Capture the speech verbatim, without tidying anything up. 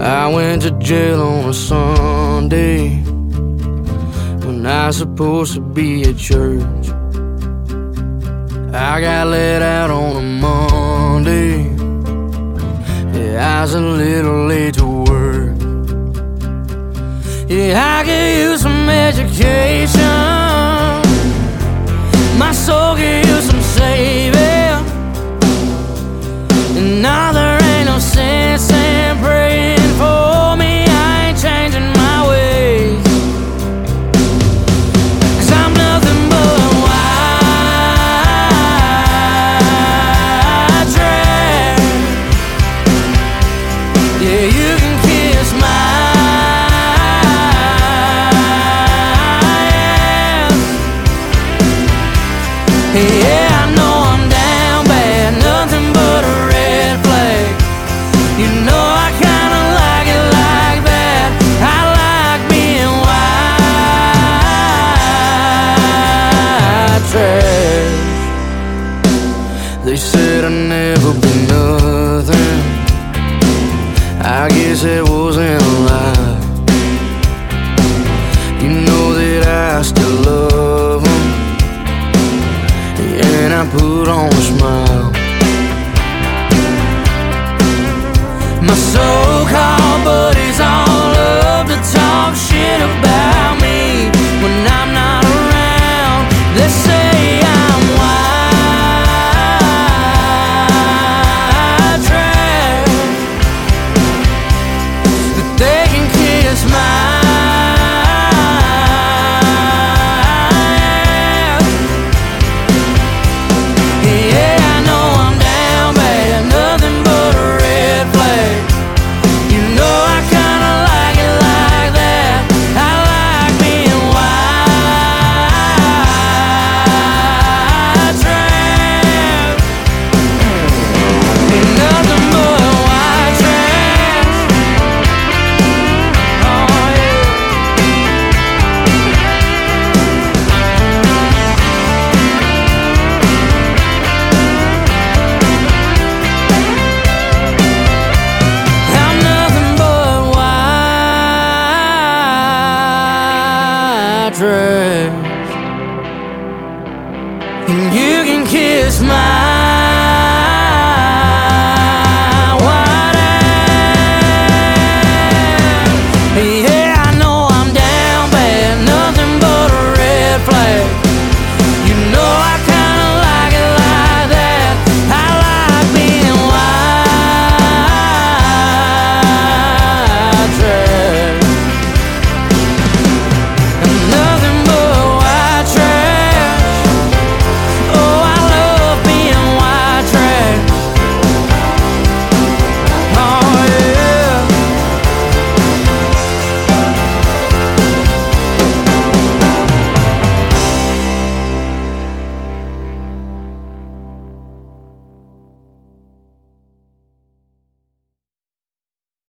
I went to jail on a Sunday when I was supposed to be at church. I got let out on a Monday. Yeah, I was a little late to work. Yeah, I could use some education. My soul could use some saving. And now there ain't no sense in praying for me. I ain't changing my ways, 'cause I'm nothing but a white trash. Yeah, you can kiss my ass. Yeah, I know I'm down bad, nothing but a red flag. You know I kinda like it like that. I like being white trash. They said I'd never be nothing. I guess it wasn't a lie. You know that I still love 'em, and I put on a smile. My so-called